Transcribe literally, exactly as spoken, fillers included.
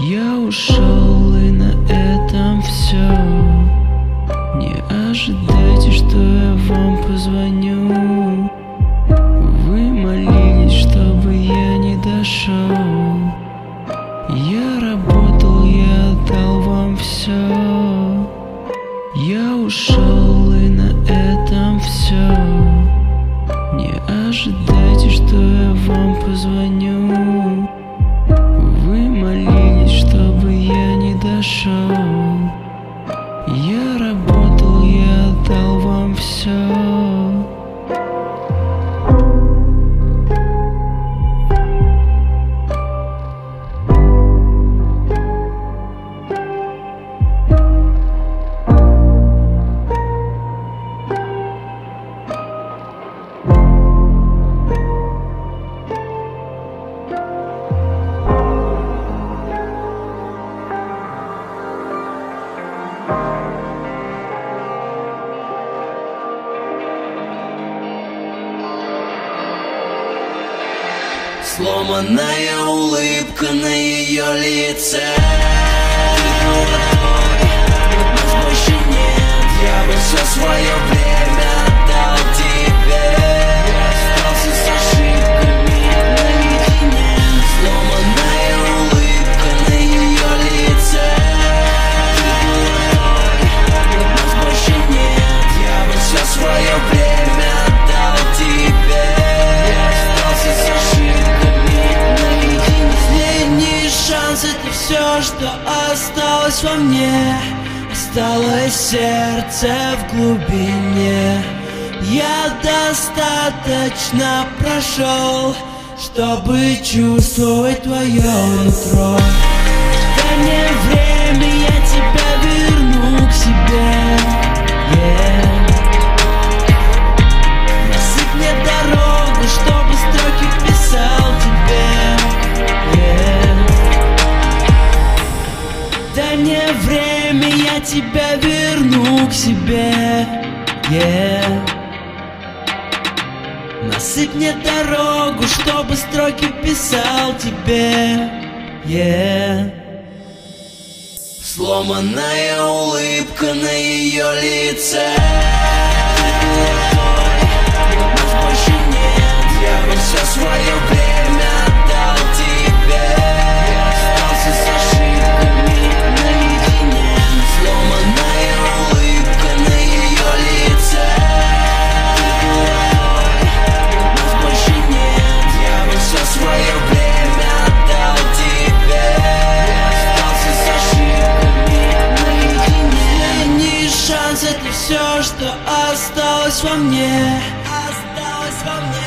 Я ушел, и на этом все. Не ожидайте, что я вам позвоню. Вы молились, чтобы я не дошел. Я работал, я отдал вам все. Я ушел, и на этом все. Не ожидайте, что я вам позвоню. Вы молились, чтобы я не дошел. Я работал, я отдал вам все. Сломанная улыбка на ее лице. Нас больше нет. Я бы все свое время отдал тебе. Остался с ошибками наедине. Сломанная улыбка на ее лице. Нас больше нет. Я бы все свое время отдал тебе. Остался с ошибками. Шанс — это все, что осталось во мне. Осталось сердце в глубине. Я достаточно прошел, чтобы чувствовать твое нутро. Дай мне время, я тебя верну к себе. Yeah. Насыпь мне дорогу, чтобы строки писал тебе. Yeah. Дай мне время, я тебя верну к себе. Yeah. Насыпь мне дорогу, чтобы строки писал тебе. Yeah. Сломанная улыбка на ее лице. Нас больше нет. Я бы все свое время отдал тебе. Остался с ошибками наедине. Сломанная улыбка на ее лице. Нас больше нет. Я бы все свое время отдал тебе. Остался с ошибками наедине. Не шанс — это все, что осталось во мне. Осталось во мне.